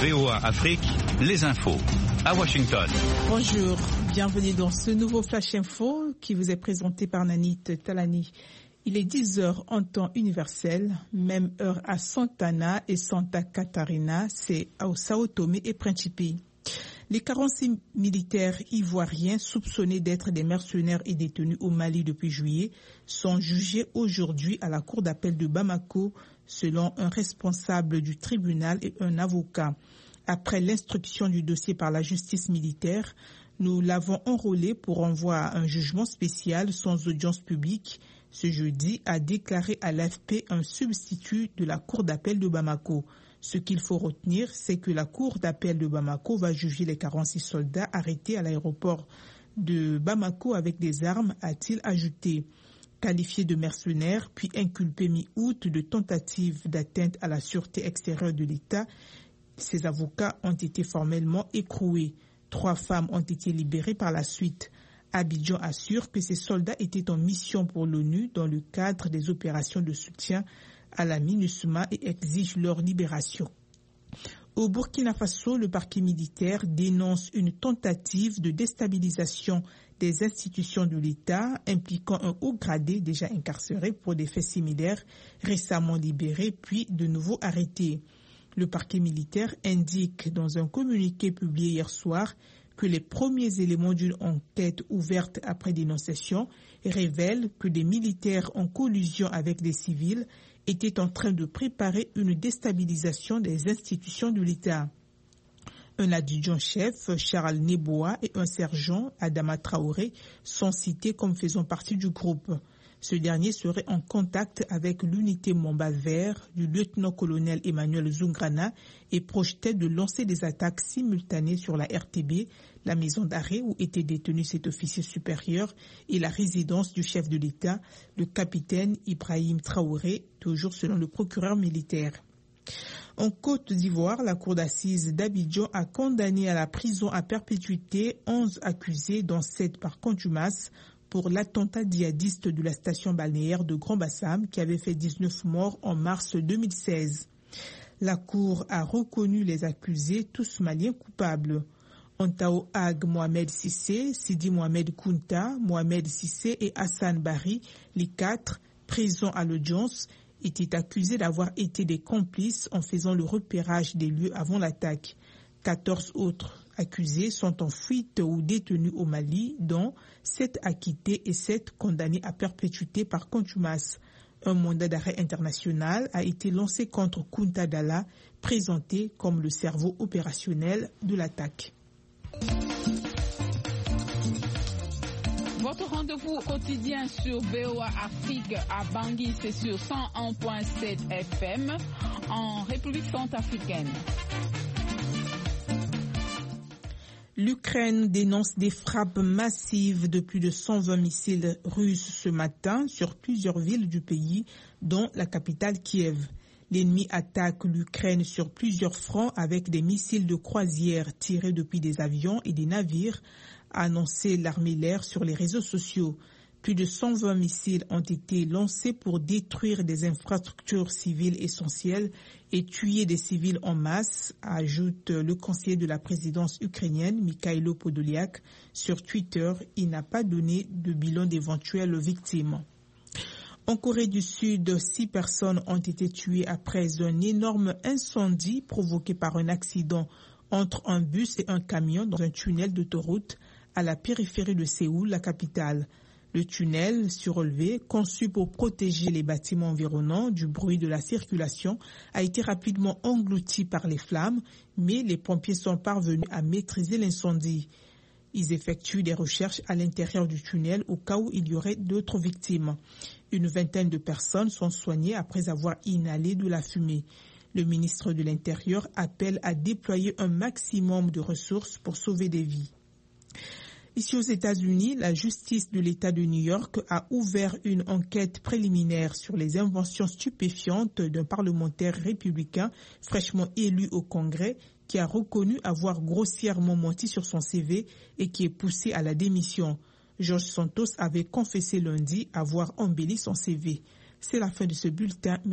VOA Afrique, les infos. À Washington. Bonjour, bienvenue dans ce nouveau Flash Info qui vous est présenté par Nanit Talani. Il est 10h en temps universel, même heure à Santana et Santa Catarina, c'est à Sao Tomé et Principe. Les 46 militaires ivoiriens soupçonnés d'être des mercenaires et détenus au Mali depuis juillet sont jugés aujourd'hui à la cour d'appel de Bamako, selon un responsable du tribunal et un avocat. Après l'instruction du dossier par la justice militaire, nous l'avons enrôlé pour envoi à un jugement spécial sans audience publique ce jeudi, a déclaré à l'AFP un substitut de la cour d'appel de Bamako. Ce qu'il faut retenir, c'est que la cour d'appel de Bamako va juger les 46 soldats arrêtés à l'aéroport de Bamako avec des armes, a-t-il ajouté. Qualifiés de mercenaires, puis inculpés mi-août de tentative d'atteinte à la sûreté extérieure de l'État, ces avocats ont été formellement écroués. 3 femmes ont été libérées par la suite. Abidjan assure que ces soldats étaient en mission pour l'ONU dans le cadre des opérations de soutien à la MINUSMA et exige leur libération. Au Burkina Faso, le parquet militaire dénonce une tentative de déstabilisation des institutions de l'État impliquant un haut gradé déjà incarcéré pour des faits similaires, récemment libéré puis de nouveau arrêté. Le parquet militaire indique dans un communiqué publié hier soir que les premiers éléments d'une enquête ouverte après dénonciation révèlent que des militaires en collusion avec des civils étaient en train de préparer une déstabilisation des institutions de l'État. Un adjudant-chef, Charles Neboa, et un sergent, Adama Traoré, sont cités comme faisant partie du groupe. Ce dernier serait en contact avec l'unité Mamba Vert du lieutenant-colonel Emmanuel Zungrana et projetait de lancer des attaques simultanées sur la RTB, la maison d'arrêt où était détenu cet officier supérieur et la résidence du chef de l'État, le capitaine Ibrahim Traoré, toujours selon le procureur militaire. En Côte d'Ivoire, la cour d'assises d'Abidjan a condamné à la prison à perpétuité 11 accusés, dont 7 par contumace, pour l'attentat djihadiste de la station balnéaire de Grand-Bassam qui avait fait 19 morts en mars 2016. La Cour a reconnu les accusés, tous maliens coupables. Antao Ag Mohamed Sissé, Sidi Mohamed Kounta, Mohamed Sissé et Hassan Bari, les 4, présents à l'audience, étaient accusés d'avoir été des complices en faisant le repérage des lieux avant l'attaque. 14 autres accusés sont en fuite ou détenus au Mali, dont 7 acquittés et 7 condamnés à perpétuité par contumace. Un mandat d'arrêt international a été lancé contre Kounta Dalla, présenté comme le cerveau opérationnel de l'attaque. Votre rendez-vous quotidien sur VOA Afrique à Bangui, c'est sur 101.7 FM en République centrafricaine. L'Ukraine dénonce des frappes massives de plus de 120 missiles russes ce matin sur plusieurs villes du pays, dont la capitale Kiev. L'ennemi attaque l'Ukraine sur plusieurs fronts avec des missiles de croisière tirés depuis des avions et des navires, a annoncé l'armée l'air sur les réseaux sociaux. Plus de 120 missiles ont été lancés pour détruire des infrastructures civiles essentielles et tuer des civils en masse, ajoute le conseiller de la présidence ukrainienne, Mikhailo Podolyak. Sur Twitter, il n'a pas donné de bilan d'éventuelles victimes. En Corée du Sud, 6 personnes ont été tuées après un énorme incendie provoqué par un accident entre un bus et un camion dans un tunnel d'autoroute à la périphérie de Séoul, la capitale. Le tunnel surélevé, conçu pour protéger les bâtiments environnants du bruit de la circulation, a été rapidement englouti par les flammes, mais les pompiers sont parvenus à maîtriser l'incendie. Ils effectuent des recherches à l'intérieur du tunnel au cas où il y aurait d'autres victimes. Une vingtaine de personnes sont soignées après avoir inhalé de la fumée. Le ministre de l'Intérieur appelle à déployer un maximum de ressources pour sauver des vies. Ici aux États-Unis, la justice de l'État de New York a ouvert une enquête préliminaire sur les inventions stupéfiantes d'un parlementaire républicain fraîchement élu au Congrès qui a reconnu avoir grossièrement menti sur son CV et qui est poussé à la démission. George Santos avait confessé lundi avoir embelli son CV. C'est la fin de ce bulletin.